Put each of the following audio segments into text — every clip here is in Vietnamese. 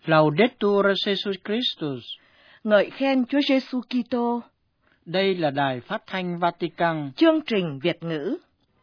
Laudetur Jesus Christus. Ngợi khen Chúa Giêsu Kitô. Đây là Đài Phát thanh Vatican. Chương trình Việt ngữ.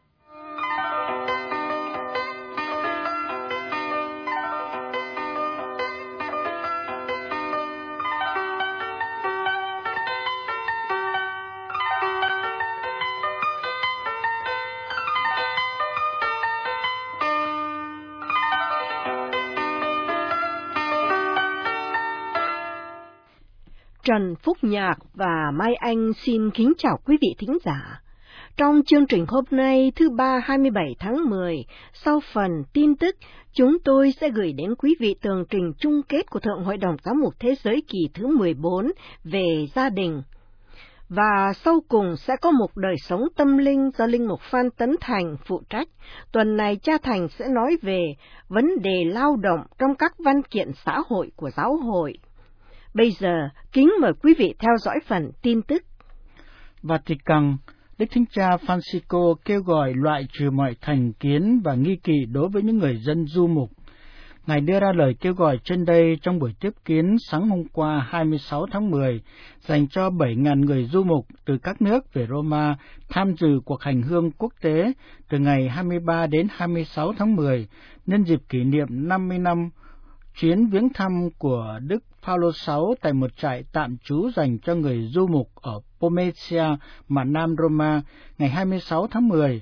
Trần Phúc Nhạc và Mai Anh xin kính chào quý vị thính giả. Trong chương trình hôm nay, thứ Ba 27 tháng 10, sau phần tin tức, chúng tôi sẽ gửi đến quý vị tường trình chung kết của Thượng Hội đồng Giám mục Thế giới kỳ thứ 14 về gia đình. Và sau cùng sẽ có một đời sống tâm linh do Linh mục Phan Tấn Thành phụ trách. Tuần này cha Thành sẽ nói về vấn đề lao động trong các văn kiện xã hội của giáo hội. Bây giờ, kính mời quý vị theo dõi phần tin tức. Vatican, Đức Thánh Cha Francisco kêu gọi loại trừ mọi thành kiến và nghi kỵ đối với những người dân du mục. Ngài đưa ra lời kêu gọi trên đây trong buổi tiếp kiến sáng hôm qua 26 tháng 10, dành cho 7.000 người du mục từ các nước về Roma tham dự cuộc hành hương quốc tế từ ngày 23 đến 26 tháng 10, nhân dịp kỷ niệm 50 năm chuyến viếng thăm của Đức Phaolô VI tại một trại tạm trú dành cho người du mục ở Pomezia, mặt nam Roma, ngày 26 tháng 10,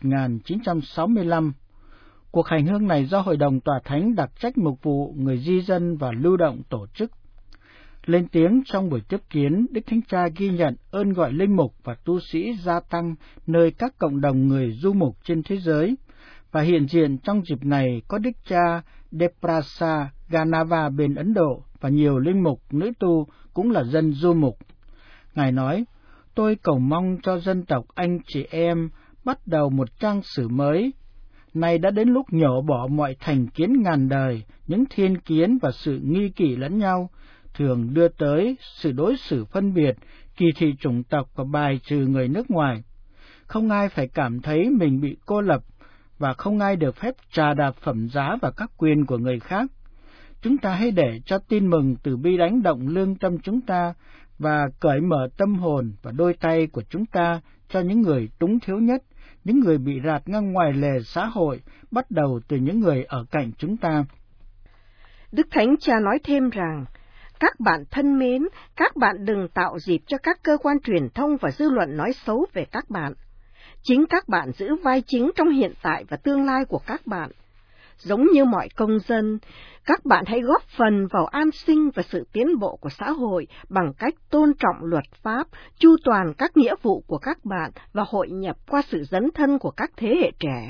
1965. Cuộc hành hương này do Hội đồng Tòa Thánh đặc trách mục vụ người di dân và lưu động tổ chức. Lên tiếng trong buổi tiếp kiến, Đức Thánh Cha ghi nhận ơn gọi linh mục và tu sĩ gia tăng nơi các cộng đồng người du mục trên thế giới, và hiện diện trong dịp này có Đức cha Deprasa Ganava bên Ấn Độ và nhiều linh mục nữ tu cũng là dân du mục. Ngài nói, tôi cầu mong cho dân tộc anh chị em bắt đầu một trang sử mới. Nay đã đến lúc nhổ bỏ mọi thành kiến ngàn đời, những thiên kiến và sự nghi kỵ lẫn nhau, thường đưa tới sự đối xử phân biệt, kỳ thị chủng tộc và bài trừ người nước ngoài. Không ai phải cảm thấy mình bị cô lập, và không ai được phép trà đạp phẩm giá và các quyền của người khác. Chúng ta hãy để cho tin mừng từ bi đánh động lương tâm chúng ta và cởi mở tâm hồn và đôi tay của chúng ta cho những người túng thiếu nhất, những người bị rạt ngang ngoài lề xã hội, bắt đầu từ những người ở cạnh chúng ta. Đức Thánh Cha nói thêm rằng, các bạn thân mến, các bạn đừng tạo dịp cho các cơ quan truyền thông và dư luận nói xấu về các bạn. Chính các bạn giữ vai chính trong hiện tại và tương lai của các bạn. Giống như mọi công dân, các bạn hãy góp phần vào an sinh và sự tiến bộ của xã hội bằng cách tôn trọng luật pháp, chu toàn các nghĩa vụ của các bạn và hội nhập qua sự dấn thân của các thế hệ trẻ.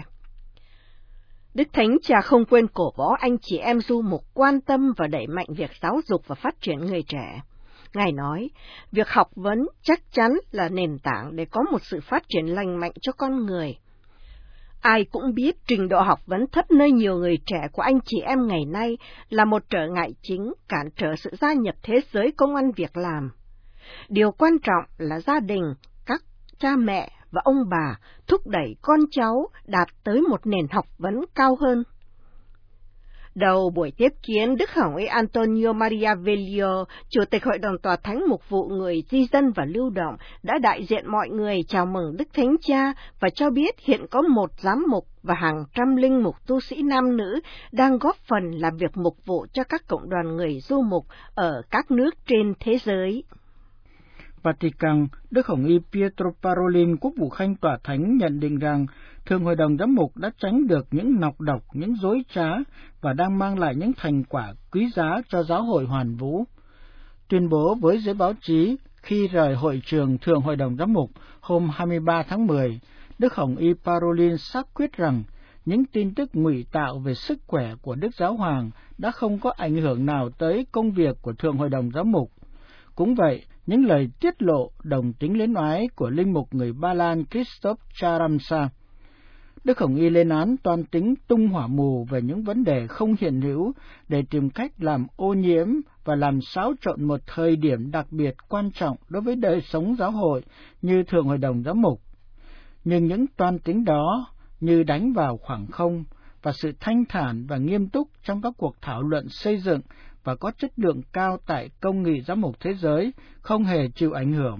Đức Thánh Cha không quên cổ vũ anh chị em du mục quan tâm và đẩy mạnh việc giáo dục và phát triển người trẻ. Ngài nói, việc học vấn chắc chắn là nền tảng để có một sự phát triển lành mạnh cho con người. Ai cũng biết trình độ học vấn thấp nơi nhiều người trẻ của anh chị em ngày nay là một trở ngại chính cản trở sự gia nhập thế giới công ăn việc làm. Điều quan trọng là gia đình, các cha mẹ và ông bà thúc đẩy con cháu đạt tới một nền học vấn cao hơn. Đầu buổi tiếp kiến, Đức Hồng Y Antonio Maria Velio, Chủ tịch Hội đồng Tòa Thánh mục vụ người di dân và lưu động, đã đại diện mọi người chào mừng Đức Thánh Cha và cho biết hiện có một giám mục và hàng trăm linh mục tu sĩ nam nữ đang góp phần làm việc mục vụ cho các cộng đoàn người du mục ở các nước trên thế giới. Vatican, Đức Hồng Y Pietro Parolin, Quốc vụ Khanh Tòa Thánh nhận định rằng Thượng Hội đồng Giám mục đã tránh được những nọc độc, những dối trá và đang mang lại những thành quả quý giá cho giáo hội hoàn vũ. Tuyên bố với giới báo chí khi rời hội trường Thượng Hội đồng Giám mục hôm 23 tháng 10, Đức Hồng Y Parolin xác quyết rằng những tin tức ngụy tạo về sức khỏe của Đức Giáo Hoàng đã không có ảnh hưởng nào tới công việc của Thượng Hội đồng Giám mục. Cũng vậy, những lời tiết lộ đồng tính luyến ái của linh mục người Ba Lan Krzysztof Charamsa. Đức Hồng Y lên án toan tính tung hỏa mù về những vấn đề không hiện hữu để tìm cách làm ô nhiễm và làm xáo trộn một thời điểm đặc biệt quan trọng đối với đời sống giáo hội như Thượng Hội đồng Giám mục. Nhưng những toan tính đó như đánh vào khoảng không và sự thanh thản và nghiêm túc trong các cuộc thảo luận xây dựng và có chất lượng cao tại công nghị giám mục thế giới không hề chịu ảnh hưởng.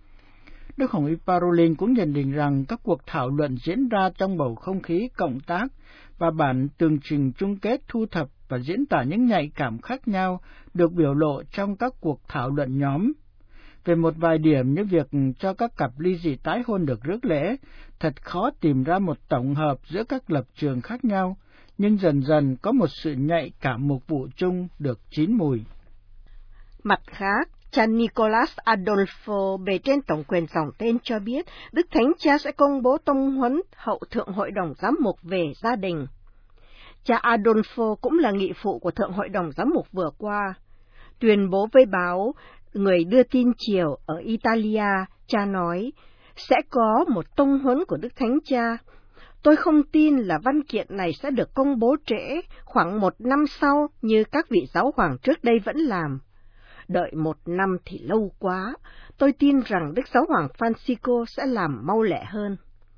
Đức Hồng Y Parolin cũng nhận định rằng các cuộc thảo luận diễn ra trong bầu không khí cộng tác và bản tường trình chung kết thu thập và diễn tả những nhạy cảm khác nhau được biểu lộ trong các cuộc thảo luận nhóm. Về một vài điểm như việc cho các cặp ly dị tái hôn được rước lễ, thật khó tìm ra một tổng hợp giữa các lập trường khác nhau, nhưng dần dần có một sự nhạy cảm mục vụ chung được chín mùi. Mặt khác, cha Nicholas Adolfo bề trên tổng quyền dòng tên cho biết Đức Thánh Cha sẽ công bố tông huấn hậu Thượng Hội đồng Giám mục về gia đình. Cha Adolfo cũng là nghị phụ của Thượng Hội đồng Giám mục vừa qua. Tuyên bố với báo Người đưa tin chiều ở Italia, cha nói, sẽ có một tông huấn của Đức Thánh Cha. Tôi không tin là văn kiện này sẽ được công bố trễ, khoảng 1 năm sau như các vị giáo hoàng trước đây vẫn làm. Đợi 1 năm thì lâu quá, tôi tin rằng Đức Giáo hoàng Francisco sẽ làm mau lẹ hơn.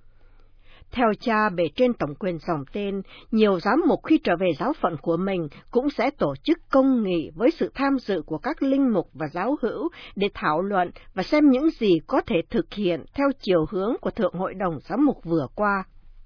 Theo cha bề trên tổng quyền dòng tên, nhiều giám mục khi trở về giáo phận của mình cũng sẽ tổ chức công nghị với sự tham dự của các linh mục và giáo hữu để thảo luận và xem những gì có thể thực hiện theo chiều hướng của Thượng Hội đồng Giám mục vừa qua.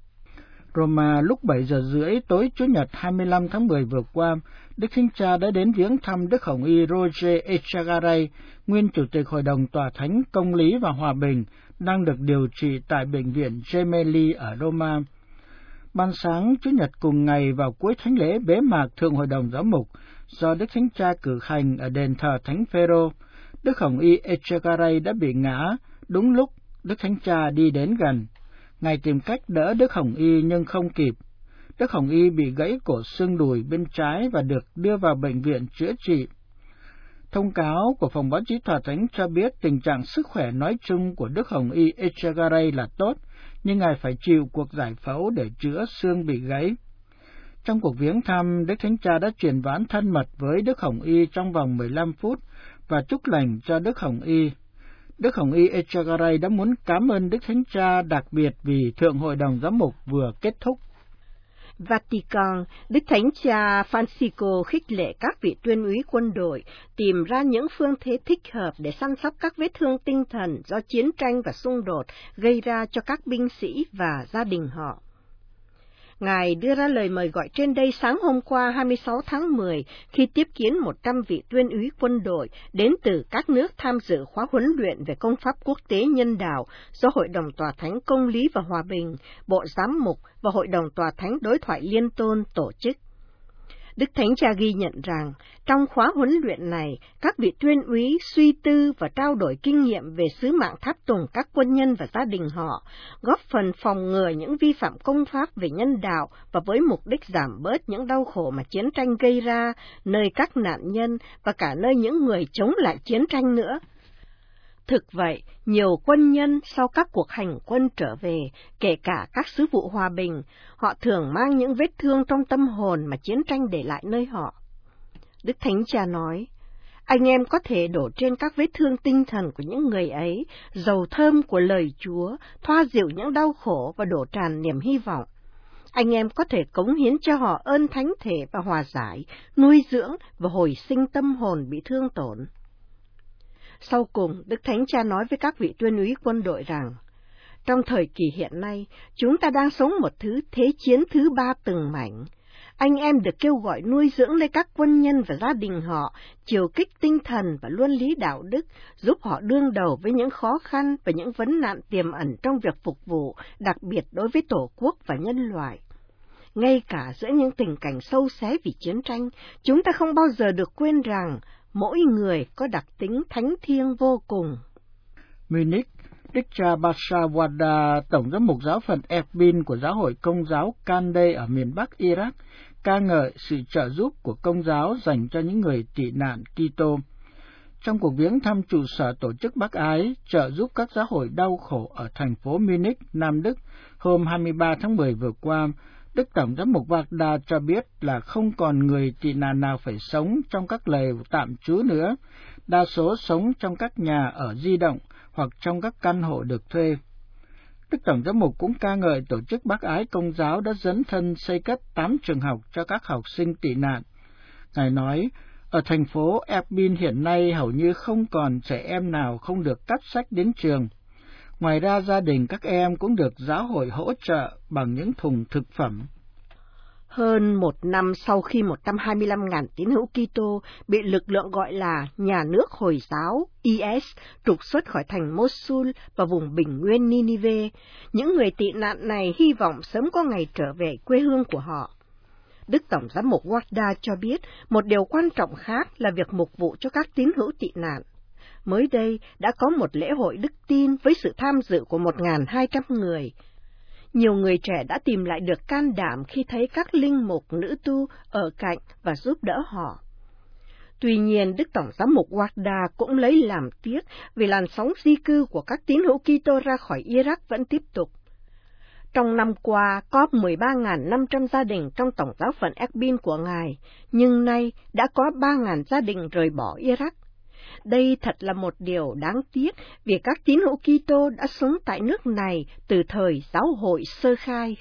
Roma lúc 7 giờ rưỡi tối Chủ nhật 25 tháng 10 vừa qua, Đức Thánh Cha đã đến viếng thăm Đức Hồng Y Roger Echegaray, nguyên Chủ tịch Hội đồng Tòa Thánh Công lý và Hòa bình, đang được điều trị tại Bệnh viện Gemelli ở Roma. Ban sáng Chủ nhật cùng ngày vào cuối thánh lễ bế mạc Thượng Hội đồng Giám mục, do Đức Thánh Cha cử hành ở đền thờ Thánh Phêrô, Đức Hồng Y Echegaray đã bị ngã đúng lúc Đức Thánh Cha đi đến gần. Ngài tìm cách đỡ Đức Hồng Y nhưng không kịp. Đức Hồng Y bị gãy cổ xương đùi bên trái và được đưa vào bệnh viện chữa trị. Thông cáo của phòng báo chí Tòa Thánh cho biết tình trạng sức khỏe nói chung của Đức Hồng Y Echegaray là tốt, nhưng Ngài phải chịu cuộc giải phẫu để chữa xương bị gãy. Trong cuộc viếng thăm, Đức Thánh Cha đã truyền ván thân mật với Đức Hồng Y trong vòng 15 phút và chúc lành cho Đức Hồng Y. Đức Hồng Y Echegaray đã muốn cảm ơn Đức Thánh Cha đặc biệt vì Thượng Hội đồng Giám mục vừa kết thúc. Vatican, Đức Thánh Cha Francisco khích lệ các vị tuyên úy quân đội tìm ra những phương thế thích hợp để săn sóc các vết thương tinh thần do chiến tranh và xung đột gây ra cho các binh sĩ và gia đình họ. Ngài đưa ra lời mời gọi trên đây sáng hôm qua 26 tháng 10 khi tiếp kiến 100 vị tuyên úy quân đội đến từ các nước tham dự khóa huấn luyện về công pháp quốc tế nhân đạo do Hội đồng Tòa Thánh Công lý và Hòa bình, Bộ Giám mục và Hội đồng Tòa Thánh Đối thoại Liên tôn tổ chức. Đức Thánh Cha ghi nhận rằng, trong khóa huấn luyện này, các vị tuyên úy suy tư và trao đổi kinh nghiệm về sứ mạng tháp tùng các quân nhân và gia đình họ, góp phần phòng ngừa những vi phạm công pháp về nhân đạo và với mục đích giảm bớt những đau khổ mà chiến tranh gây ra nơi các nạn nhân và cả nơi những người chống lại chiến tranh nữa. Thực vậy, nhiều quân nhân sau các cuộc hành quân trở về, kể cả các sứ vụ hòa bình, họ thường mang những vết thương trong tâm hồn mà chiến tranh để lại nơi họ. Đức Thánh Cha nói, anh em có thể đổ trên các vết thương tinh thần của những người ấy dầu thơm của lời Chúa, thoa dịu những đau khổ và đổ tràn niềm hy vọng. Anh em có thể cống hiến cho họ ơn thánh thể và hòa giải, nuôi dưỡng và hồi sinh tâm hồn bị thương tổn. Sau cùng, Đức Thánh Cha nói với các vị tuyên úy quân đội rằng, trong thời kỳ hiện nay, chúng ta đang sống một thế chiến thứ 3 từng mảnh. Anh em được kêu gọi nuôi dưỡng lấy các quân nhân và gia đình họ, chiều kích tinh thần và luân lý đạo đức, giúp họ đương đầu với những khó khăn và những vấn nạn tiềm ẩn trong việc phục vụ, đặc biệt đối với Tổ quốc và nhân loại. Ngay cả giữa những tình cảnh sâu xé vì chiến tranh, chúng ta không bao giờ được quên rằng mỗi người có đặc tính thánh thiêng vô cùng. Munich, Đức cha Bashawada, Tổng giám mục giáo phận Erbil của Giáo hội Công giáo Kandeh ở miền Bắc Iraq, ca ngợi sự trợ giúp của Công giáo dành cho những người tị nạn Kitô. Trong cuộc viếng thăm trụ sở tổ chức Bác Ái, trợ giúp các giáo hội đau khổ ở thành phố Munich, Nam Đức, hôm 23 tháng 10 vừa qua, Đức Tổng giám mục Wagda cho biết là không còn người tị nạn nào phải sống trong các lều tạm trú nữa, đa số sống trong các nhà ở di động hoặc trong các căn hộ được thuê. Đức Tổng giám mục cũng ca ngợi tổ chức Bác Ái Công giáo đã dấn thân xây cất 8 trường học cho các học sinh tị nạn. Ngài nói, Ở thành phố Erbil hiện nay hầu như không còn trẻ em nào không được cắp sách đến trường. Ngoài ra, gia đình các em cũng được giáo hội hỗ trợ bằng những thùng thực phẩm. Hơn một năm sau khi 125.000 tín hữu Kitô bị lực lượng gọi là Nhà nước Hồi giáo IS trục xuất khỏi thành Mosul và vùng bình nguyên Ninive, những người tị nạn này hy vọng sớm có ngày trở về quê hương của họ. Đức Tổng giám mục Warda cho biết một điều quan trọng khác là việc mục vụ cho các tín hữu tị nạn. Mới đây đã có một lễ hội đức tin với sự tham dự của 1.200 người. Nhiều người trẻ đã tìm lại được can đảm khi thấy các linh mục nữ tu ở cạnh và giúp đỡ họ. Tuy nhiên, Đức Tổng giám mục Warda cũng lấy làm tiếc vì làn sóng di cư của các tín hữu Kitô ra khỏi Iraq vẫn tiếp tục. Trong năm qua, có 13.500 gia đình trong tổng giáo phận Erbil của Ngài, nhưng nay đã có 3.000 gia đình rời bỏ Iraq. Đây thật là một điều đáng tiếc vì các tín hữu Kitô đã sống tại nước này từ thời giáo hội sơ khai.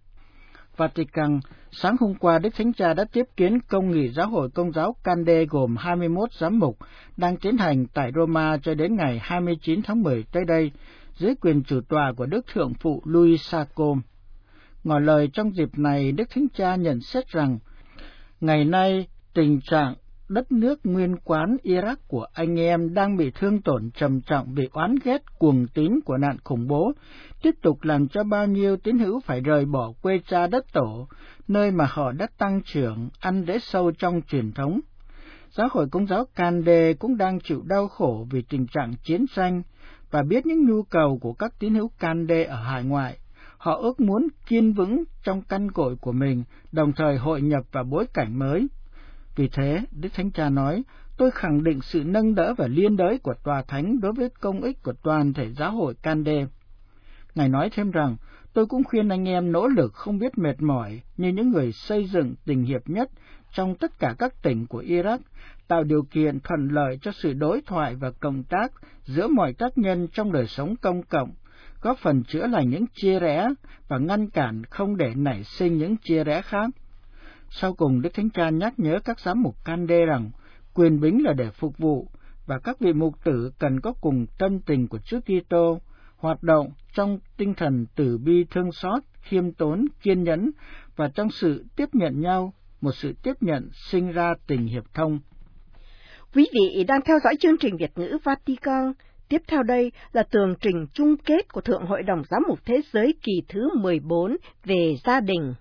Vatican, sáng hôm qua Đức Thánh Cha đã tiếp kiến công nghị giáo hội Công giáo Cande gồm 21 giám mục đang tiến hành tại Roma cho đến ngày 29 tháng 10 tới đây, dưới quyền chủ tọa của Đức Thượng phụ Luis Sacco. Ngỏ lời trong dịp này, Đức Thánh Cha nhận xét rằng, ngày nay tình trạng đất nước nguyên quán Iraq của anh em đang bị thương tổn trầm trọng vì oán ghét cuồng tín của nạn khủng bố, tiếp tục làm cho bao nhiêu tín hữu phải rời bỏ quê cha đất tổ, nơi mà họ đã tăng trưởng, ăn để sâu trong truyền thống. Giáo hội Công giáo Cande cũng đang chịu đau khổ vì tình trạng chiến tranh và biết những nhu cầu của các tín hữu Cande ở hải ngoại. Họ ước muốn kiên vững trong căn cội của mình, đồng thời hội nhập vào bối cảnh mới. Vì thế, Đức Thánh Cha nói, tôi khẳng định sự nâng đỡ và liên đới của Tòa Thánh đối với công ích của toàn thể giáo hội Cande. Ngài nói thêm rằng, tôi cũng khuyên anh em nỗ lực không biết mệt mỏi như những người xây dựng tình hiệp nhất trong tất cả các tỉnh của Iraq, tạo điều kiện thuận lợi cho sự đối thoại và cộng tác giữa mọi tác nhân trong đời sống công cộng, góp phần chữa lành những chia rẽ và ngăn cản không để nảy sinh những chia rẽ khác. Sau cùng, Đức Thánh Cha nhắc nhớ các giám mục Cande rằng quyền bính là để phục vụ và các vị mục tử cần có cùng tâm tình của Chúa Kitô, hoạt động trong tinh thần từ bi thương xót, khiêm tốn, kiên nhẫn và trong sự tiếp nhận nhau, một sự tiếp nhận sinh ra tình hiệp thông. Quý vị đang theo dõi chương trình Việt ngữ Vatican. Tiếp theo đây là tường trình chung kết của Thượng Hội đồng Giám mục Thế giới kỳ thứ 14 về gia đình.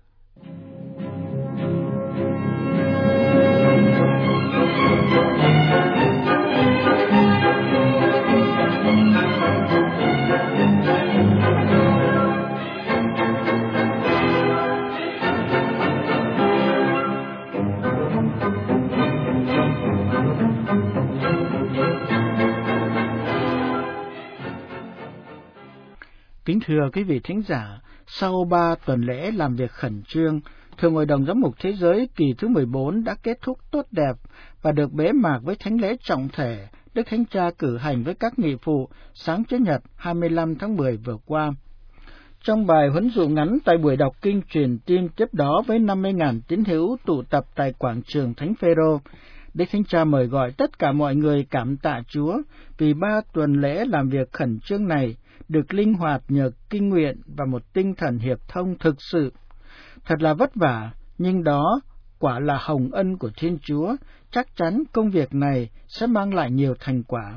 Kính thưa quý vị thính giả, sau 3 tuần lễ làm việc khẩn trương, Thượng Hội đồng Giám mục Thế giới kỳ thứ 14 đã kết thúc tốt đẹp và được bế mạc với thánh lễ trọng thể Đức Thánh Cha cử hành với các nghị phụ sáng Chủ nhật 25 tháng 10 vừa qua. Trong bài huấn dụ ngắn tại buổi đọc kinh truyền tin tiếp đó với 50.000 tín hữu tụ tập tại quảng trường Thánh Phêrô, Đức Thánh Cha mời gọi tất cả mọi người cảm tạ Chúa vì 3 tuần lễ làm việc khẩn trương này được linh hoạt nhờ kinh nguyện và một tinh thần hiệp thông thực sự. Thật là vất vả, nhưng đó quả là hồng ân của Thiên Chúa, chắc chắn công việc này sẽ mang lại nhiều thành quả.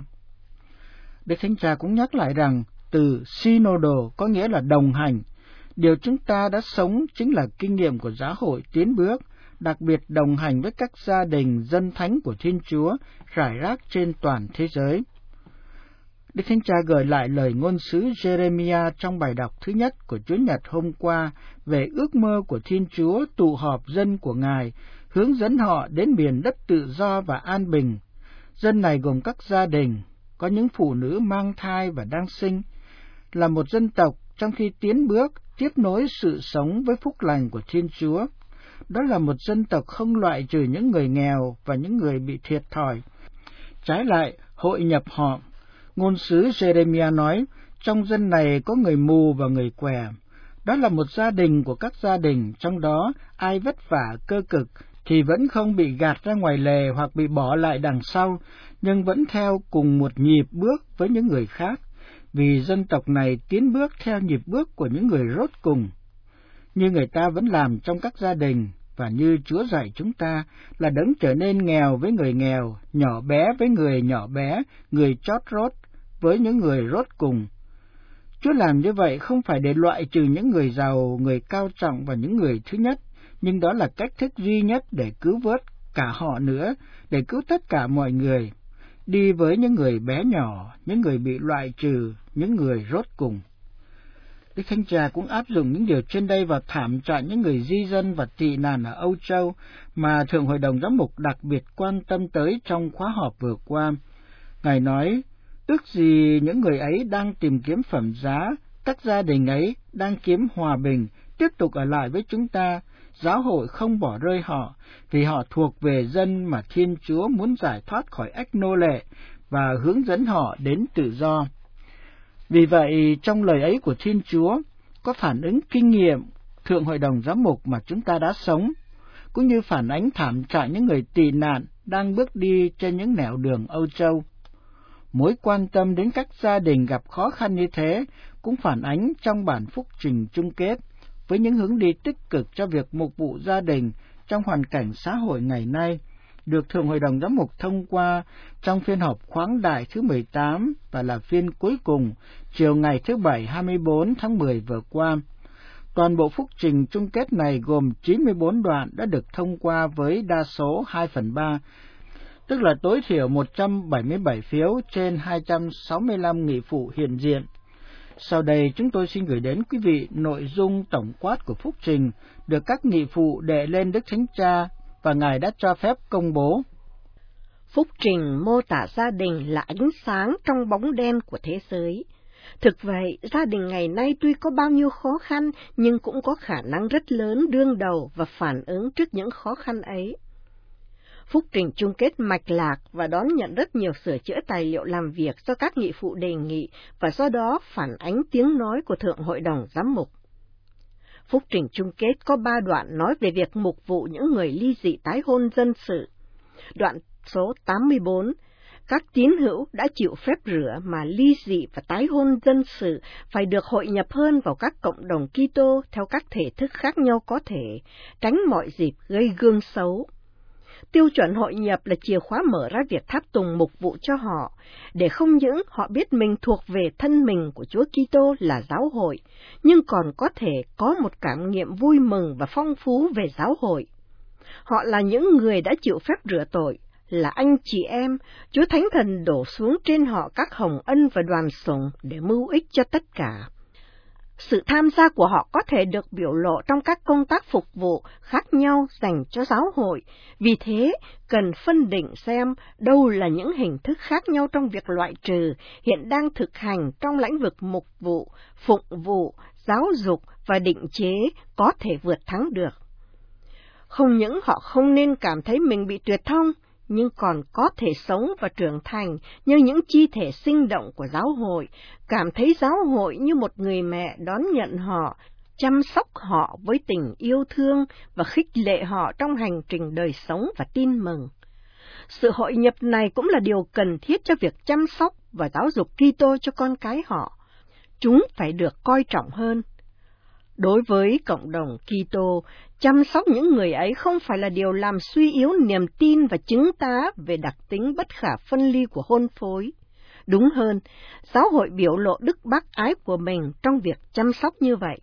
Đức Thánh Cha cũng nhắc lại rằng từ synodo có nghĩa là đồng hành. Điều chúng ta đã sống chính là kinh nghiệm của giáo hội tiến bước, đặc biệt đồng hành với các gia đình dân thánh của Thiên Chúa rải rác trên toàn thế giới. Đức Thánh Cha gửi lại lời ngôn sứ Jeremiah trong bài đọc thứ nhất của Chủ nhật hôm qua về ước mơ của Thiên Chúa tụ họp dân của Ngài, hướng dẫn họ đến miền đất tự do và an bình. Dân này gồm các gia đình, có những phụ nữ mang thai và đang sinh, là một dân tộc trong khi tiến bước, tiếp nối sự sống với phúc lành của Thiên Chúa. Đó là một dân tộc không loại trừ những người nghèo và những người bị thiệt thòi. Trái lại, hội nhập họ. Ngôn sứ Jeremiah nói, trong dân này có người mù và người què. Đó là một gia đình của các gia đình, trong đó ai vất vả cơ cực thì vẫn không bị gạt ra ngoài lề hoặc bị bỏ lại đằng sau, nhưng vẫn theo cùng một nhịp bước với những người khác, vì dân tộc này tiến bước theo nhịp bước của những người rốt cùng. Như người ta vẫn làm trong các gia đình, và như Chúa dạy chúng ta là đấng trở nên nghèo với người nghèo, nhỏ bé với người nhỏ bé, người chót rốt với những người rốt cùng. Chúa làm như vậy không phải để loại trừ những người giàu, người cao trọng và những người thứ nhất, nhưng đó là cách thức duy nhất để cứu vớt cả họ nữa, để cứu tất cả mọi người, đi với những người bé nhỏ, những người bị loại trừ, những người rốt cùng. Đức Thánh Cha cũng áp dụng những điều trên đây vào thảm trạng những người di dân và tị nạn ở Âu Châu mà Thượng Hội đồng Giám mục đặc biệt quan tâm tới trong khóa họp vừa qua. Ngài nói, ước gì những người ấy đang tìm kiếm phẩm giá, các gia đình ấy đang kiếm hòa bình, tiếp tục ở lại với chúng ta, giáo hội không bỏ rơi họ, vì họ thuộc về dân mà Thiên Chúa muốn giải thoát khỏi ách nô lệ và hướng dẫn họ đến tự do. Vì vậy, trong lời ấy của Thiên Chúa có phản ứng kinh nghiệm Thượng Hội đồng Giám mục mà chúng ta đã sống, cũng như phản ánh thảm trạng những người tị nạn đang bước đi trên những nẻo đường Âu Châu. Mối quan tâm đến các gia đình gặp khó khăn như thế cũng phản ánh trong bản phúc trình chung kết, với những hướng đi tích cực cho việc mục vụ gia đình trong hoàn cảnh xã hội ngày nay, được Thượng Hội đồng Giám mục thông qua trong phiên họp khoáng đại thứ 18 và là phiên cuối cùng chiều ngày thứ Bảy 24 tháng 10 vừa qua. Toàn bộ phúc trình chung kết này gồm 94 đoạn đã được thông qua với đa số 2/3, tức là tối thiểu 177 phiếu trên 265 nghị phụ hiện diện. Sau đây chúng tôi xin gửi đến quý vị nội dung tổng quát của phúc trình được các nghị phụ đệ lên Đức Thánh Cha và Ngài đã cho phép công bố. Phúc trình mô tả gia đình là ánh sáng trong bóng đen của thế giới. Thực vậy, gia đình ngày nay tuy có bao nhiêu khó khăn, nhưng cũng có khả năng rất lớn đương đầu và phản ứng trước những khó khăn ấy. Phúc trình chung kết mạch lạc và đón nhận rất nhiều sửa chữa tài liệu làm việc do các nghị phụ đề nghị và do đó phản ánh tiếng nói của Thượng Hội đồng Giám mục. Phúc trình chung kết có 3 đoạn nói về việc mục vụ những người ly dị tái hôn dân sự. Đoạn số 84, các tín hữu đã chịu phép rửa mà ly dị và tái hôn dân sự phải được hội nhập hơn vào các cộng đồng Kitô theo các thể thức khác nhau có thể, tránh mọi dịp gây gương xấu. Tiêu chuẩn hội nhập là chìa khóa mở ra việc tháp tùng mục vụ cho họ, để không những họ biết mình thuộc về thân mình của Chúa Kitô là giáo hội, nhưng còn có thể có một cảm nghiệm vui mừng và phong phú về giáo hội. Họ là những người đã chịu phép rửa tội, là anh chị em, Chúa Thánh Thần đổ xuống trên họ các hồng ân và đoàn sủng để mưu ích cho tất cả. Sự tham gia của họ có thể được biểu lộ trong các công tác phục vụ khác nhau dành cho giáo hội, vì thế cần phân định xem đâu là những hình thức khác nhau trong việc loại trừ hiện đang thực hành trong lĩnh vực mục vụ, phụng vụ, giáo dục và định chế có thể vượt thắng được. Không những họ không nên cảm thấy mình bị tuyệt thông, nhưng còn có thể sống và trưởng thành như những chi thể sinh động của giáo hội, cảm thấy giáo hội như một người mẹ đón nhận họ, chăm sóc họ với tình yêu thương và khích lệ họ trong hành trình đời sống và tin mừng. Sự hội nhập này cũng là điều cần thiết cho việc chăm sóc và giáo dục Kitô cho con cái họ. Chúng phải được coi trọng hơn. Đối với cộng đồng Kitô, chăm sóc những người ấy không phải là điều làm suy yếu niềm tin và chứng tá về đặc tính bất khả phân ly của hôn phối. Đúng hơn, giáo hội biểu lộ đức bác ái của mình trong việc chăm sóc như vậy.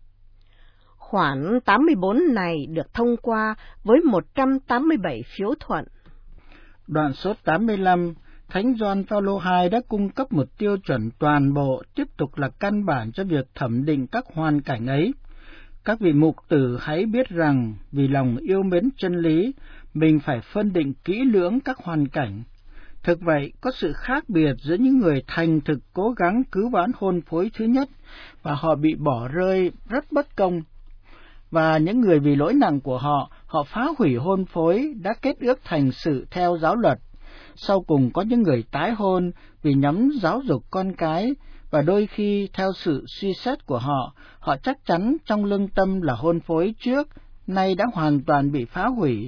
Khoản 84 này được thông qua với 187 phiếu thuận. Đoạn số 85, Thánh Gioan Phaolô II đã cung cấp một tiêu chuẩn toàn bộ, tiếp tục là căn bản cho việc thẩm định các hoàn cảnh ấy. Các vị mục tử hãy biết rằng, vì lòng yêu mến chân lý, mình phải phân định kỹ lưỡng các hoàn cảnh. Thực vậy, có sự khác biệt giữa những người thành thực cố gắng cứu vãn hôn phối thứ nhất, và họ bị bỏ rơi rất bất công, và những người vì lỗi nặng của họ phá hủy hôn phối đã kết ước thành sự theo giáo luật. Sau cùng có những người tái hôn vì nhắm giáo dục con cái, và đôi khi theo sự suy xét của họ chắc chắn trong lương tâm là hôn phối trước, nay đã hoàn toàn bị phá hủy,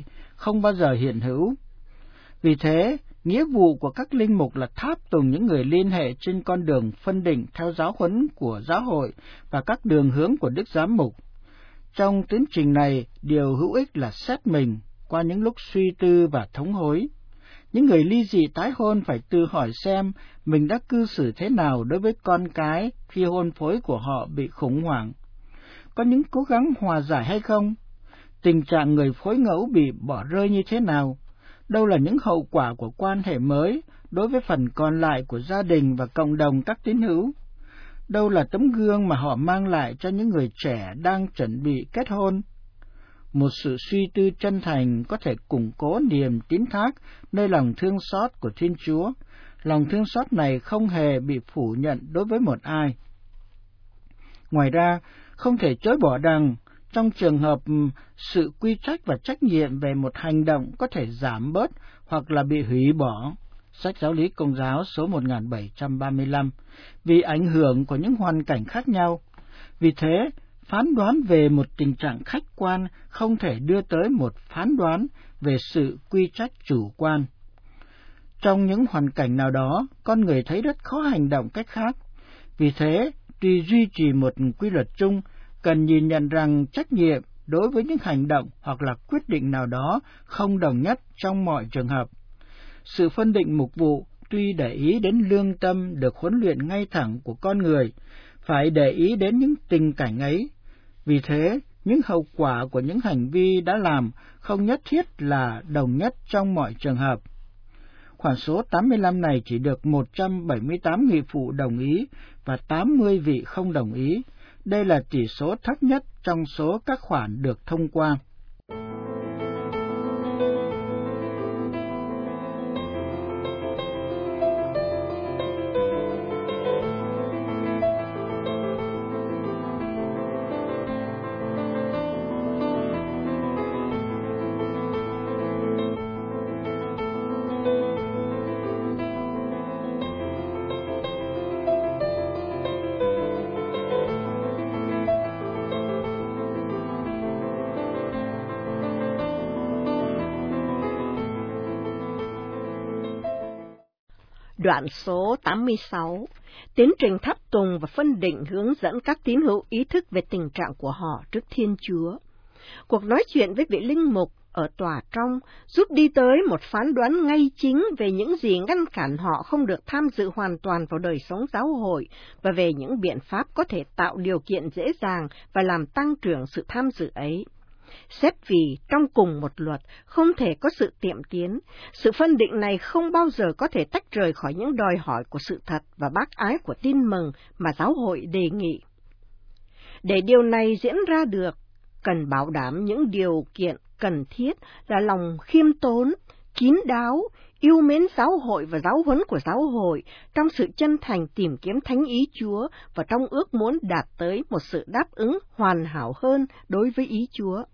không bao giờ hiện hữu. Vì thế, nghĩa vụ của các linh mục là tháp tùng những người liên hệ trên con đường phân định theo giáo huấn của giáo hội và các đường hướng của Đức Giám mục. Trong tiến trình này, điều hữu ích là xét mình qua những lúc suy tư và thống hối. Những người ly dị tái hôn phải tự hỏi xem mình đã cư xử thế nào đối với con cái khi hôn phối của họ bị khủng hoảng. Có những cố gắng hòa giải hay không? Tình trạng người phối ngẫu bị bỏ rơi như thế nào? Đâu là những hậu quả của quan hệ mới đối với phần còn lại của gia đình và cộng đồng các tín hữu? Đâu là tấm gương mà họ mang lại cho những người trẻ đang chuẩn bị kết hôn? Một sự suy tư chân thành có thể củng cố niềm tín thác nơi lòng thương xót của Thiên Chúa. Lòng thương xót này không hề bị phủ nhận đối với một ai. Ngoài ra, không thể chối bỏ rằng, trong trường hợp sự quy trách và trách nhiệm về một hành động có thể giảm bớt hoặc là bị hủy bỏ, Sách Giáo lý Công giáo số 1735, vì ảnh hưởng của những hoàn cảnh khác nhau. Vì thế, phán đoán về một tình trạng khách quan không thể đưa tới một phán đoán về sự quy trách chủ quan. Trong những hoàn cảnh nào đó, con người thấy rất khó hành động cách khác. Vì thế, tuy duy trì một quy luật chung, cần nhìn nhận rằng trách nhiệm đối với những hành động hoặc là quyết định nào đó không đồng nhất trong mọi trường hợp. Sự phân định mục vụ tuy để ý đến lương tâm được huấn luyện ngay thẳng của con người, phải để ý đến những tình cảnh ấy. Vì thế, những hậu quả của những hành vi đã làm không nhất thiết là đồng nhất trong mọi trường hợp. Khoản số 85 này chỉ được 178 nghị phụ đồng ý và 80 vị không đồng ý. Đây là tỷ số thấp nhất trong số các khoản được thông qua. Đoạn số 86, tiến trình tháp tùng và phân định hướng dẫn các tín hữu ý thức về tình trạng của họ trước Thiên Chúa. Cuộc nói chuyện với vị linh mục ở tòa trong giúp đi tới một phán đoán ngay chính về những gì ngăn cản họ không được tham dự hoàn toàn vào đời sống giáo hội và về những biện pháp có thể tạo điều kiện dễ dàng và làm tăng trưởng sự tham dự ấy. Xét vì trong cùng một luật không thể có sự tiệm tiến, sự phân định này không bao giờ có thể tách rời khỏi những đòi hỏi của sự thật và bác ái của tin mừng mà giáo hội đề nghị. Để điều này diễn ra được, cần bảo đảm những điều kiện cần thiết là lòng khiêm tốn, kín đáo, yêu mến giáo hội và giáo huấn của giáo hội trong sự chân thành tìm kiếm thánh ý Chúa và trong ước muốn đạt tới một sự đáp ứng hoàn hảo hơn đối với ý Chúa.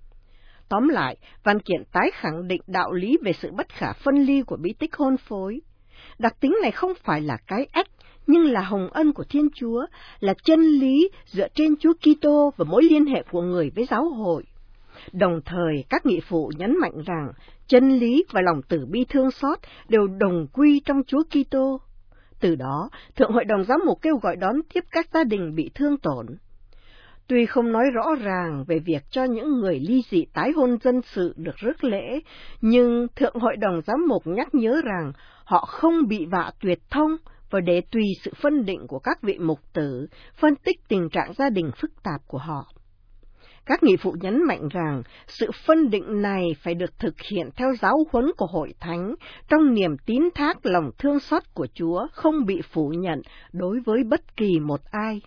Tóm lại, văn kiện tái khẳng định đạo lý về sự bất khả phân ly của bí tích hôn phối. Đặc tính này không phải là cái ách, nhưng là hồng ân của Thiên Chúa, là chân lý dựa trên Chúa Kitô và mối liên hệ của người với giáo hội. Đồng thời, các nghị phụ nhấn mạnh rằng chân lý và lòng từ bi thương xót đều đồng quy trong Chúa Kitô. Từ đó, Thượng Hội đồng Giám mục kêu gọi đón tiếp các gia đình bị thương tổn. Tuy không nói rõ ràng về việc cho những người ly dị tái hôn dân sự được rước lễ, nhưng Thượng Hội đồng Giám mục nhắc nhớ rằng họ không bị vạ tuyệt thông và để tùy sự phân định của các vị mục tử, phân tích tình trạng gia đình phức tạp của họ. Các nghị phụ nhấn mạnh rằng sự phân định này phải được thực hiện theo giáo huấn của Hội Thánh, trong niềm tín thác lòng thương xót của Chúa không bị phủ nhận đối với bất kỳ một ai.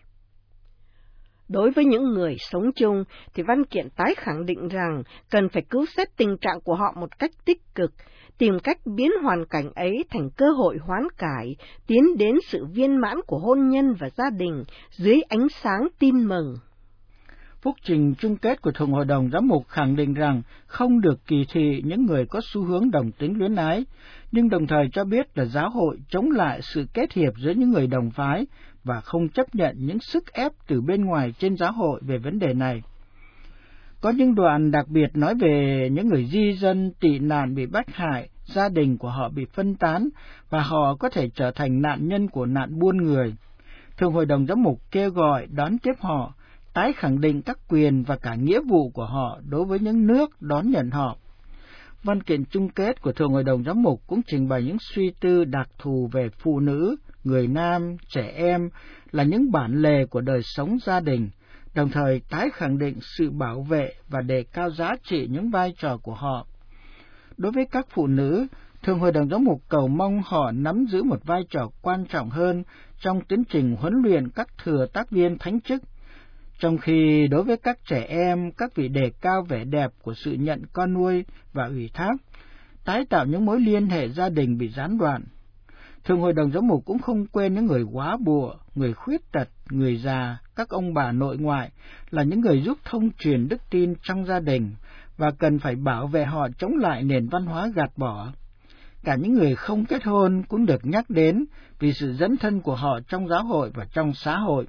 Đối với những người sống chung, thì văn kiện tái khẳng định rằng cần phải cứu xét tình trạng của họ một cách tích cực, tìm cách biến hoàn cảnh ấy thành cơ hội hoán cải, tiến đến sự viên mãn của hôn nhân và gia đình dưới ánh sáng tin mừng. Phúc trình chung kết của Thượng Hội đồng Giám mục khẳng định rằng không được kỳ thị những người có xu hướng đồng tính luyến ái, nhưng đồng thời cho biết là giáo hội chống lại sự kết hiệp giữa những người đồng phái và không chấp nhận những sức ép từ bên ngoài trên giáo hội về vấn đề này. Có những đoạn đặc biệt nói về những người di dân tị nạn bị bách hại, gia đình của họ bị phân tán và họ có thể trở thành nạn nhân của nạn buôn người. Thượng Hội đồng Giám mục kêu gọi đón tiếp họ, tái khẳng định các quyền và cả nghĩa vụ của họ đối với những nước đón nhận họ. Văn kiện chung kết của Thượng Hội đồng Giám mục cũng trình bày những suy tư đặc thù về phụ nữ, người nam, trẻ em là những bản lề của đời sống gia đình, đồng thời tái khẳng định sự bảo vệ và đề cao giá trị những vai trò của họ. Đối với các phụ nữ, Thượng Hội đồng Giám mục cầu mong họ nắm giữ một vai trò quan trọng hơn trong tiến trình huấn luyện các thừa tác viên thánh chức, trong khi đối với các trẻ em, các vị đề cao vẻ đẹp của sự nhận con nuôi và ủy thác, tái tạo những mối liên hệ gia đình bị gián đoạn. Thượng Hội đồng Giám mục cũng không quên những người góa bụa, người khuyết tật, người già, các ông bà nội ngoại là những người giúp thông truyền đức tin trong gia đình và cần phải bảo vệ họ chống lại nền văn hóa gạt bỏ. Cả những người không kết hôn cũng được nhắc đến vì sự dấn thân của họ trong giáo hội và trong xã hội.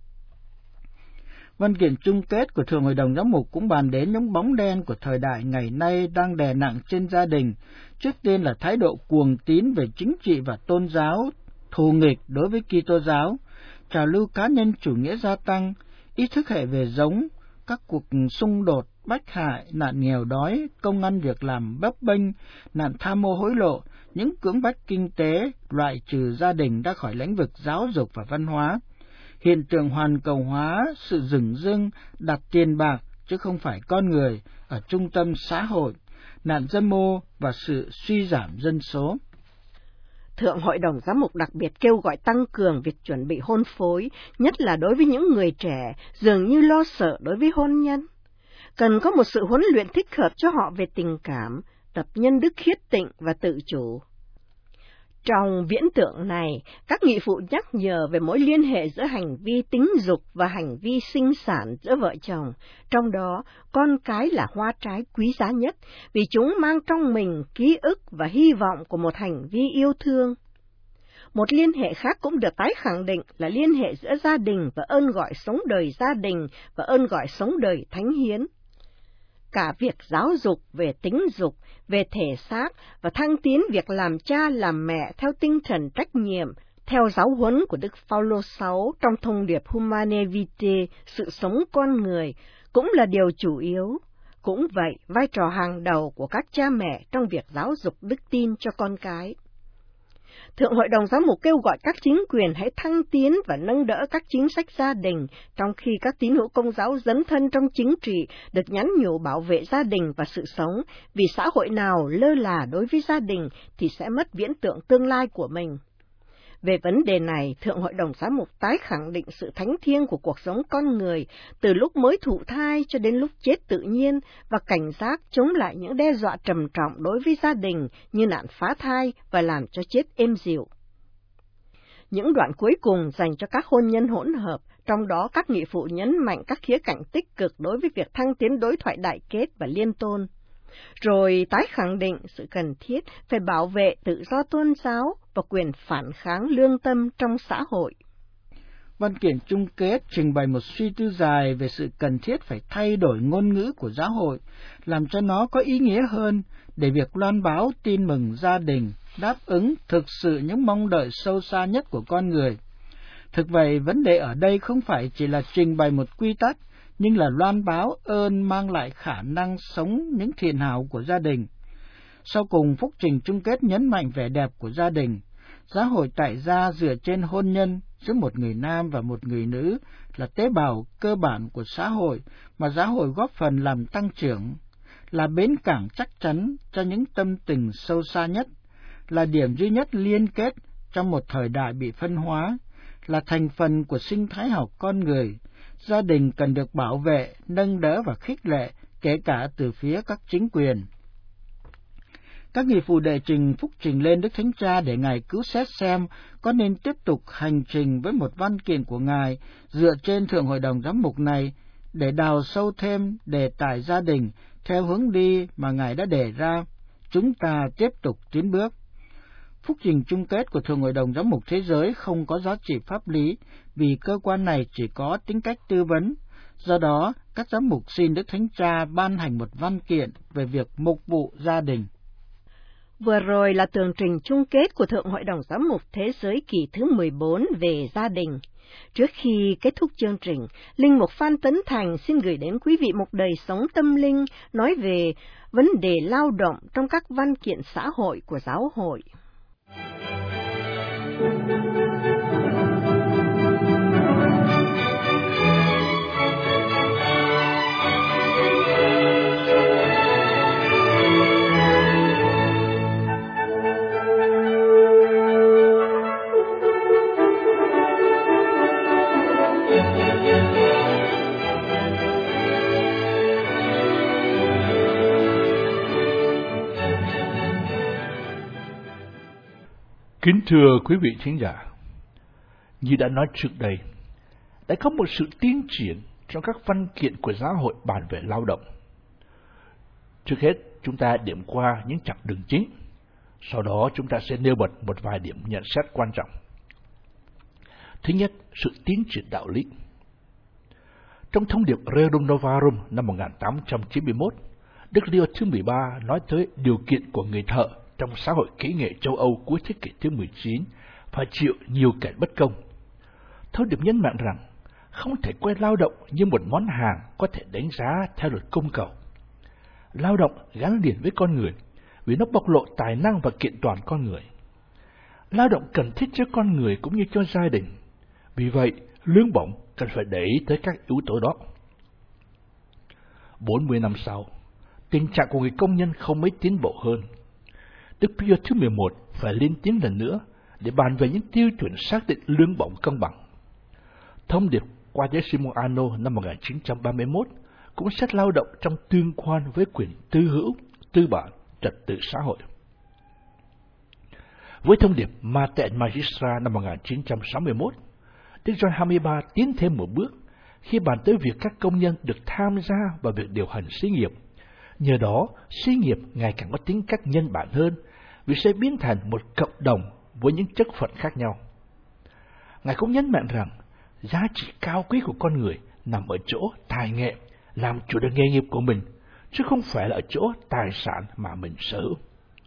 Văn kiện chung kết của Thượng Hội đồng Giám mục cũng bàn đến những bóng đen của thời đại ngày nay đang đè nặng trên gia đình, trước tiên là thái độ cuồng tín về chính trị và tôn giáo, thù nghịch đối với Kitô giáo, trào lưu cá nhân chủ nghĩa gia tăng, ý thức hệ về giống, các cuộc xung đột, bách hại, nạn nghèo đói, công ăn việc làm bấp bênh, nạn tham mô hối lộ, những cưỡng bách kinh tế, loại trừ gia đình ra khỏi lĩnh vực giáo dục và văn hóa, hiện tượng hoàn cầu hóa, sự dửng dưng, đặt tiền bạc chứ không phải con người ở trung tâm xã hội, nạn dâm ô và sự suy giảm dân số. Thượng Hội đồng Giám mục đặc biệt kêu gọi tăng cường việc chuẩn bị hôn phối, nhất là đối với những người trẻ dường như lo sợ đối với hôn nhân. Cần có một sự huấn luyện thích hợp cho họ về tình cảm, tập nhân đức khiết tịnh và tự chủ. Trong viễn tượng này, các nghị phụ nhắc nhở về mối liên hệ giữa hành vi tính dục và hành vi sinh sản giữa vợ chồng, trong đó con cái là hoa trái quý giá nhất vì chúng mang trong mình ký ức và hy vọng của một hành vi yêu thương. Một liên hệ khác cũng được tái khẳng định là liên hệ giữa gia đình và ơn gọi sống đời gia đình và ơn gọi sống đời thánh hiến. Cả việc giáo dục về tính dục, về thể xác và thăng tiến việc làm cha làm mẹ theo tinh thần trách nhiệm, theo giáo huấn của Đức Phaolô VI trong thông điệp Humanae Vitae, sự sống con người, cũng là điều chủ yếu. Cũng vậy, vai trò hàng đầu của các cha mẹ trong việc giáo dục đức tin cho con cái. Thượng Hội đồng Giám mục kêu gọi các chính quyền hãy thăng tiến và nâng đỡ các chính sách gia đình, trong khi các tín hữu Công giáo dấn thân trong chính trị được nhắn nhủ bảo vệ gia đình và sự sống, vì xã hội nào lơ là đối với gia đình thì sẽ mất viễn tượng tương lai của mình. Về vấn đề này, Thượng Hội đồng Giám mục tái khẳng định sự thánh thiêng của cuộc sống con người từ lúc mới thụ thai cho đến lúc chết tự nhiên và cảnh giác chống lại những đe dọa trầm trọng đối với gia đình như nạn phá thai và làm cho chết êm dịu. Những đoạn cuối cùng dành cho các hôn nhân hỗn hợp, trong đó các nghị phụ nhấn mạnh các khía cạnh tích cực đối với việc thăng tiến đối thoại đại kết và liên tôn. Rồi tái khẳng định sự cần thiết phải bảo vệ tự do tôn giáo và quyền phản kháng lương tâm trong xã hội. Văn kiện chung kết trình bày một suy tư dài về sự cần thiết phải thay đổi ngôn ngữ của giáo hội, làm cho nó có ý nghĩa hơn để việc loan báo tin mừng gia đình đáp ứng thực sự những mong đợi sâu xa nhất của con người. Thực vậy, vấn đề ở đây không phải chỉ là trình bày một quy tắc, nhưng là loan báo ơn mang lại khả năng sống những thiện hảo của gia đình. Sau cùng, phúc trình chung kết nhấn mạnh vẻ đẹp của gia đình. Giáo hội tại gia dựa trên hôn nhân giữa một người nam và một người nữ là tế bào cơ bản của xã hội mà giáo hội góp phần làm tăng trưởng, là bến cảng chắc chắn cho những tâm tình sâu xa nhất, là điểm duy nhất liên kết trong một thời đại bị phân hóa, là thành phần của sinh thái học con người. Gia đình cần được bảo vệ, nâng đỡ và khích lệ, kể cả từ phía các chính quyền. Các nghị phụ đệ trình phúc trình lên Đức Thánh Cha để Ngài cứu xét xem có nên tiếp tục hành trình với một văn kiện của Ngài dựa trên Thượng Hội đồng Giám mục này để đào sâu thêm đề tài gia đình theo hướng đi mà Ngài đã đề ra. Chúng ta tiếp tục tiến bước. Phúc trình chung kết của Thượng Hội đồng Giám mục Thế giới không có giá trị pháp lý vì cơ quan này chỉ có tính cách tư vấn. Do đó, các các giám mục xin Đức Thánh Cha ban hành một văn kiện về việc mục vụ gia đình. Vừa rồi là tường trình chung kết của Thượng Hội đồng Giám mục Thế giới kỳ thứ 14 về gia đình. Trước khi kết thúc chương trình, Linh mục Phan Tấn Thành xin gửi đến quý vị một đời sống tâm linh nói về vấn đề lao động trong các văn kiện xã hội của giáo hội. Kính thưa quý vị thính giả, như đã nói trước đây, đã có một sự tiến triển trong các văn kiện của giáo hội bàn về lao động. Trước hết, chúng ta điểm qua những chặng đường chính, sau đó chúng ta sẽ nêu bật một vài điểm nhận xét quan trọng. Thứ nhất, sự tiến triển đạo lý. Trong thông điệp Rerum Novarum năm 1891, Đức Leo thứ 13 nói tới điều kiện của người thợ trong xã hội kỹ nghệ châu Âu cuối thế kỷ thứ 19 phải chịu nhiều kẻ bất công. Thông điệp nhấn mạnh rằng không thể coi lao động như một món hàng có thể đánh giá theo luật cung cầu. Lao động gắn liền với con người vì nó bộc lộ tài năng và kiện toàn con người. Lao động cần thiết cho con người cũng như cho gia đình. Vì vậy, lương bổng cần phải để ý tới các yếu tố đó. 40 năm sau, tình trạng của người công nhân không mấy tiến bộ hơn. Đức Pio thứ 11 phải lên tiếng lần nữa để bàn về những tiêu chuẩn xác định lương bổng công bằng. Thông điệp Quadrigesimo Anno năm 1931 cũng xét lao động trong tương quan với quyền tư hữu, tư bản, trật tự xã hội. Với thông điệp Mater Magistra năm 1961, Đức Gioan 23 tiến thêm một bước khi bàn tới việc các công nhân được tham gia vào việc điều hành xí nghiệp. Nhờ đó, xí nghiệp ngày càng có tính cách nhân bản hơn vì sẽ biến thành một cộng đồng với những chức phận khác nhau. Ngài cũng nhấn mạnh rằng giá trị cao quý của con người nằm ở chỗ tài nghệ, làm chủ được nghề nghiệp của mình, chứ không phải là ở chỗ tài sản mà mình sở hữu.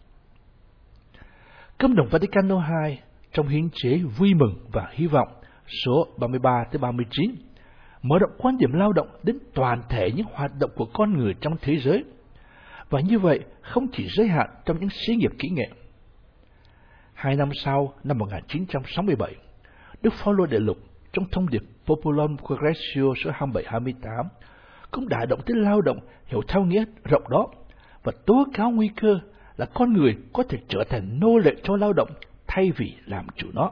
Công đồng Vaticano II trong hiến chế Vui mừng và Hy vọng số 33-39 mở rộng quan điểm lao động đến toàn thể những hoạt động của con người trong thế giới, và như vậy không chỉ giới hạn trong những xí nghiệp kỹ nghệ. 2 năm sau, năm 1967, Đức Phaolô Đệ Lục trong thông điệp Populum Congregio số 27-28 cũng đã động tới lao động hiểu theo nghĩa rộng đó và tố cáo nguy cơ là con người có thể trở thành nô lệ cho lao động thay vì làm chủ nó.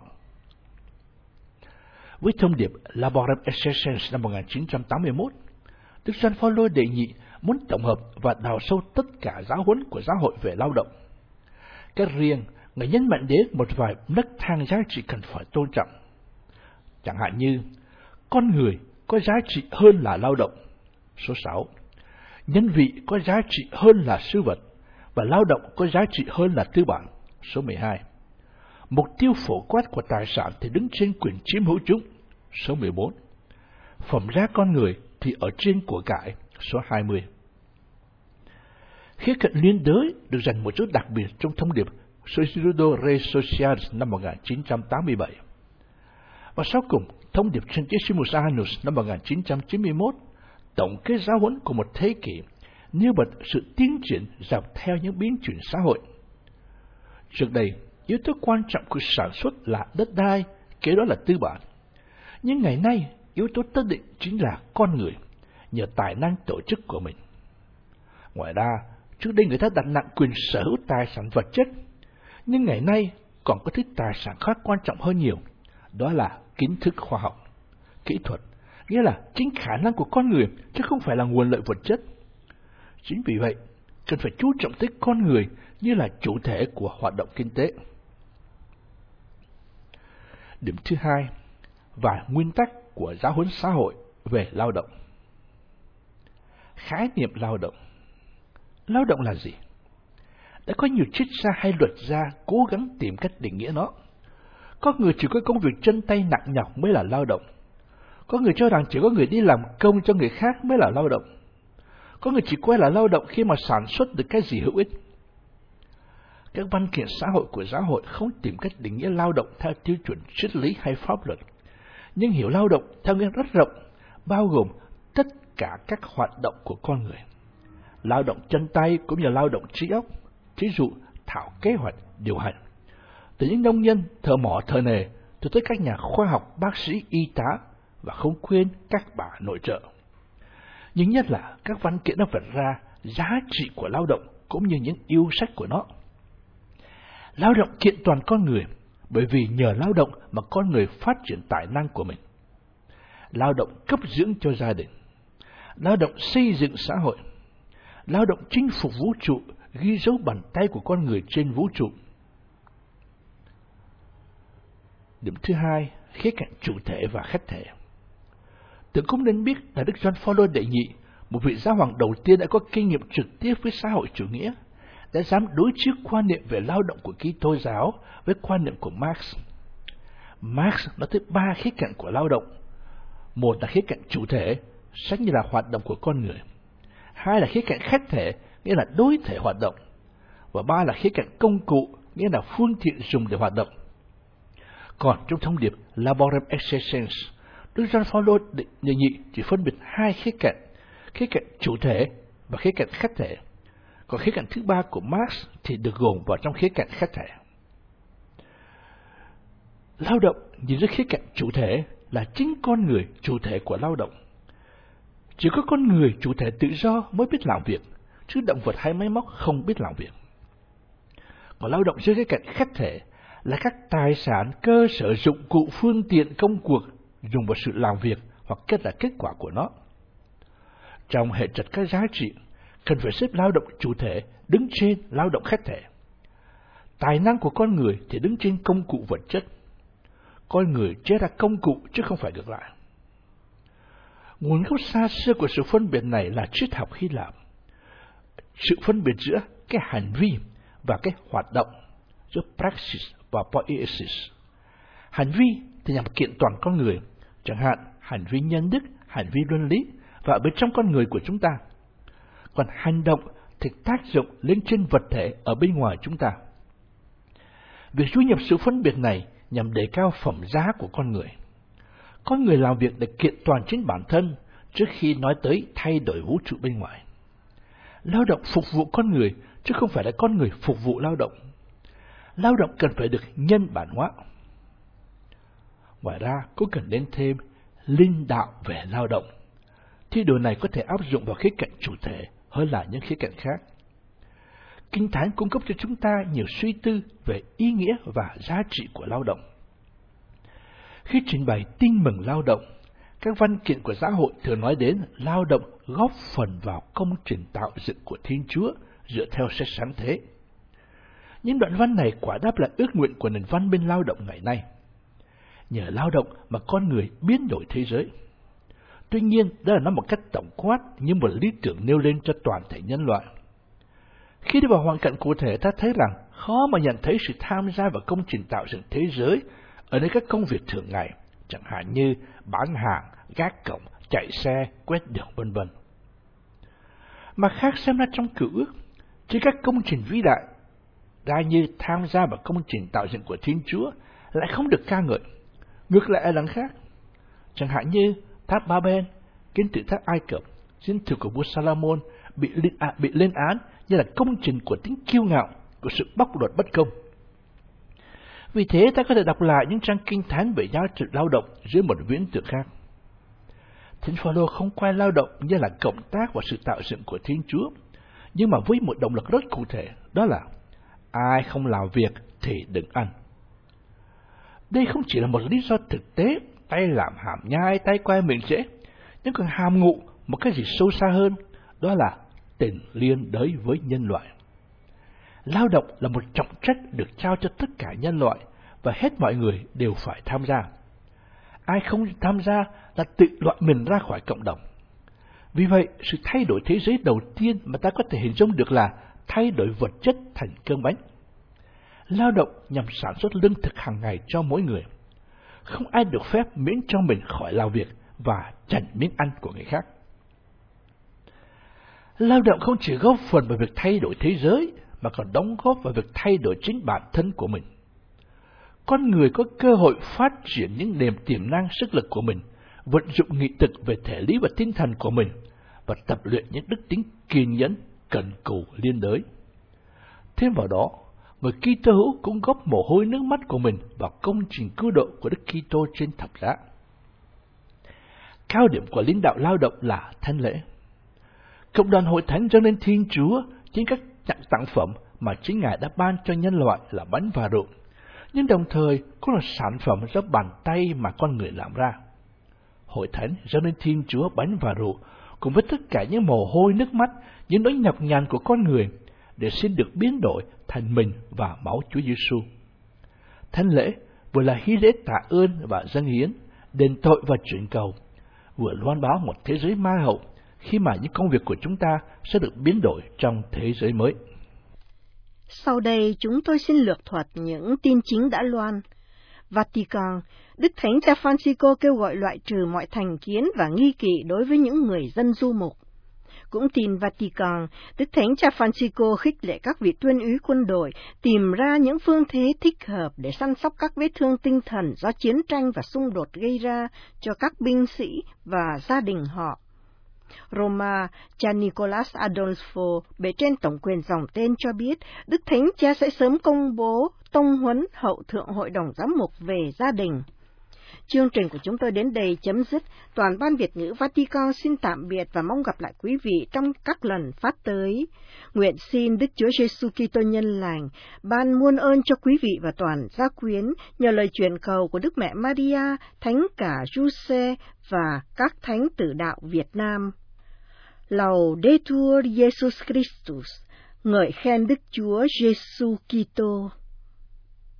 Với thông điệp Laborem Excellens năm 1981, Đức Gioan Phaolô đệ nhị muốn tổng hợp và đào sâu tất cả giáo huấn của giáo hội về lao động. Cái riêng, Ngài nhấn mạnh đến một vài nấc thang giá trị cần phải tôn trọng. Chẳng hạn như, con người có giá trị hơn là lao động. Số 6. Nhân vị có giá trị hơn là sự vật, và lao động có giá trị hơn là tư bản. Số 12. Mục tiêu phổ quát của tài sản thì đứng trên quyền chiếm hữu chúng. Số 14. Phẩm giá con người thì ở trên của cải. Số 20. Khía cạnh liên đới được dành một chút đặc biệt trong thông điệp Sociedo Res Socialis năm 1987. Và sau cùng, thông điệp Centesimus Annus năm 1991, tổng kết giáo huấn của một thế kỷ, nêu bật sự tiến triển dọc theo những biến chuyển xã hội. Trước đây, yếu tố quan trọng của sản xuất là đất đai, kế đó là tư bản. Nhưng ngày nay, yếu tố tất định chính là con người, nhờ tài năng tổ chức của mình. Ngoài ra, trước đây người ta đặt nặng quyền sở hữu tài sản vật chất, nhưng ngày nay còn có thứ tài sản khác quan trọng hơn nhiều, đó là kiến thức khoa học, kỹ thuật, nghĩa là chính khả năng của con người, chứ không phải là nguồn lợi vật chất. Chính vì vậy, cần phải chú trọng tới con người như là chủ thể của hoạt động kinh tế. Điểm thứ hai, và nguyên tắc của giáo huấn xã hội về lao động. Khái niệm lao động. Lao động là gì? Đã có nhiều triết gia hay luật gia cố gắng tìm cách định nghĩa nó. Có người chỉ có công việc chân tay nặng nhọc mới là lao động. Có người cho rằng chỉ có người đi làm công cho người khác mới là lao động. Có người chỉ quay lại lao động khi mà sản xuất được cái gì hữu ích. Các văn kiện xã hội của giáo hội không tìm cách định nghĩa lao động theo tiêu chuẩn triết lý hay pháp luật, nhưng hiểu lao động theo nghĩa rất rộng, bao gồm tất cả các hoạt động của con người. Lao động chân tay cũng như lao động trí óc, ví dụ thảo kế hoạch, điều hành. Từ những nông nhân, thợ mỏ, thợ nề, cho tới các nhà khoa học, bác sĩ, y tá, và không quên các bà nội trợ. Nhưng nhất là các văn kiện nó vạch ra giá trị của lao động cũng như những yêu sách của nó. Lao động kiện toàn con người, bởi vì nhờ lao động mà con người phát triển tài năng của mình. Lao động cấp dưỡng cho gia đình. Lao động xây dựng xã hội. Lao động chinh phục vũ trụ, ghi dấu bàn tay của con người trên vũ trụ. Điểm thứ hai, khía cạnh chủ thể và khách thể. Tưởng cũng nên biết là Đức Gioan Phaolô đệ nhị, một vị giáo hoàng đầu tiên đã có kinh nghiệm trực tiếp với xã hội chủ nghĩa, đã dám đối chiếu quan niệm về lao động của Kitô giáo với quan niệm của Marx. Marx nói tới 3 khía cạnh của lao động. Một là khía cạnh chủ thể, sách như là hoạt động của con người. Hai là khía cạnh khách thể, nghĩa là đối thể hoạt động. Và ba là khía cạnh công cụ, nghĩa là phương tiện dùng để hoạt động. Còn trong thông điệp Laborem Exercens, Đức Gioan Phaolô đệ nhị chỉ phân biệt 2 khía cạnh chủ thể và khía cạnh khách thể. Còn khía cạnh thứ 3 của Marx thì được gồm vào trong khía cạnh khách thể. Lao động nhìn dưới khía cạnh chủ thể là chính con người chủ thể của lao động. Chỉ có con người chủ thể tự do mới biết làm việc, chứ động vật hay máy móc không biết làm việc. Còn lao động dưới khía cạnh khách thể là các tài sản, cơ sở, dụng cụ, phương tiện, công cuộc dùng vào sự làm việc hoặc là kết quả của nó. Trong hệ trật các giá trị, cần phải xếp lao động chủ thể đứng trên lao động khách thể. Tài năng của con người thì đứng trên công cụ vật chất. Con người chế ra công cụ chứ không phải ngược lại. Nguồn gốc xa xưa của sự phân biệt này là triết học Hy Lạp. Sự phân biệt giữa cái hành vi và cái hoạt động, giữa praxis và poiesis. Hành vi thì nhằm kiện toàn con người, chẳng hạn hành vi nhân đức, hành vi luân lý và ở bên trong con người của chúng ta. Còn hành động thì tác dụng lên trên vật thể ở bên ngoài chúng ta. Việc du nhập sự phân biệt này nhằm đề cao phẩm giá của con người. Con người làm việc để kiện toàn chính bản thân trước khi nói tới thay đổi vũ trụ bên ngoài. Lao động phục vụ con người chứ không phải là con người phục vụ lao động. Lao động cần phải được nhân bản hóa. Ngoài ra cũng cần đến thêm linh đạo về lao động. Thì điều này có thể áp dụng vào khía cạnh chủ thể hơn là những khía cạnh khác. Kinh Thánh cung cấp cho chúng ta nhiều suy tư về ý nghĩa và giá trị của lao động. Khi trình bày tin mừng lao động, các văn kiện của giáo hội thường nói đến lao động góp phần vào công trình tạo dựng của Thiên Chúa dựa theo sách sáng thế. Những đoạn văn này quả đáp là ước nguyện của nền văn minh lao động ngày nay. Nhờ lao động mà con người biến đổi thế giới. Tuy nhiên, đó là nói một cách tổng quát như một lý tưởng nêu lên cho toàn thể nhân loại. Khi đi vào hoàn cảnh cụ thể, ta thấy rằng khó mà nhận thấy sự tham gia vào công trình tạo dựng thế giới ở nơi các công việc thường ngày, chẳng hạn như bán hàng, gác cổng, chạy xe, quét đường vân vân. Mà khác xem ra trong Cựu Ước, chứ các công trình vĩ đại ra như tham gia vào công trình tạo dựng của Thiên Chúa lại không được ca ngợi. Ngược lại là đằng khác, chẳng hạn như tháp Ba-ben, kiến tự tháp Ai Cập, chiến thực của vua Salomon bị lên án như là công trình của tính kiêu ngạo, của sự bóc lột bất công. Vì thế ta có thể đọc lại những trang kinh thánh về giá trị lao động dưới một viễn tượng khác. Thánh Phaolô không coi lao động như là cộng tác vào sự tạo dựng của Thiên Chúa, nhưng mà với một động lực rất cụ thể, đó là ai không làm việc thì đừng ăn. Đây không chỉ là một lý do thực tế, tay làm hàm nhai, tay quay miệng trễ, nhưng còn hàm ngụ một cái gì sâu xa hơn, đó là tình liên đới với nhân loại. Lao động là một trọng trách được trao cho tất cả nhân loại và hết mọi người đều phải tham gia. Ai không tham gia là tự loại mình ra khỏi cộng đồng. Vì vậy, sự thay đổi thế giới đầu tiên mà ta có thể hình dung được là thay đổi vật chất thành cơm bánh. Lao động nhằm sản xuất lương thực hàng ngày cho mỗi người. Không ai được phép miễn cho mình khỏi làm việc và chặn miếng ăn của người khác. Lao động không chỉ góp phần vào việc thay đổi thế giới, mà còn đóng góp vào việc thay đổi chính bản thân của mình. Con người có cơ hội phát triển những niềm tiềm năng sức lực của mình, vận dụng nghị lực về thể lý và tinh thần của mình, và tập luyện những đức tính kiên nhẫn, cần cù liên đới. Thêm vào đó, người Kitô hữu cũng góp mồ hôi nước mắt của mình vào công trình cứu độ của Đức Kitô trên thập giá. Cao điểm của lãnh đạo lao động là thánh lễ. Cộng đoàn hội thánh dâng lên Thiên Chúa chính các tặng phẩm mà chính Ngài đã ban cho nhân loại là bánh và rượu, nhưng đồng thời cũng là sản phẩm do bàn tay mà con người làm ra. Hội thánh dâng lên Thiên Chúa bánh và rượu cùng với tất cả những mồ hôi nước mắt, những nỗi nhọc nhằn của con người, để xin được biến đổi thành mình và máu Chúa Giêsu. Thánh lễ vừa là hy lễ tạ ơn và dâng hiến, đền tội và chuyển cầu, vừa loan báo một thế giới ma hậu, khi mà những công việc của chúng ta sẽ được biến đổi trong thế giới mới. Sau đây chúng tôi xin lược thuật những tin chính đã loan. Vatican, Đức Thánh Cha Francisco kêu gọi loại trừ mọi thành kiến và nghi kỵ đối với những người dân du mục. Cũng tin Vatican, Đức Thánh Cha Francisco khích lệ các vị tuyên úy quân đội tìm ra những phương thế thích hợp để săn sóc các vết thương tinh thần do chiến tranh và xung đột gây ra cho các binh sĩ và gia đình họ. Roma, cha Nicolas Adolfo, bề trên tổng quyền dòng tên cho biết, Đức Thánh Cha sẽ sớm công bố tông huấn hậu thượng hội đồng giám mục về gia đình. Chương trình của chúng tôi đến đây chấm dứt. Toàn ban Việt ngữ Vatican xin tạm biệt và mong gặp lại quý vị trong các lần phát tới. Nguyện xin Đức Chúa Giêsu Kitô nhân lành ban muôn ơn cho quý vị và toàn gia quyến nhờ lời truyền cầu của Đức Mẹ Maria, Thánh cả Giuse và các thánh tử đạo Việt Nam. Laudetur Jesus Christus, ngợi khen Đức Chúa Giêsu Kitô.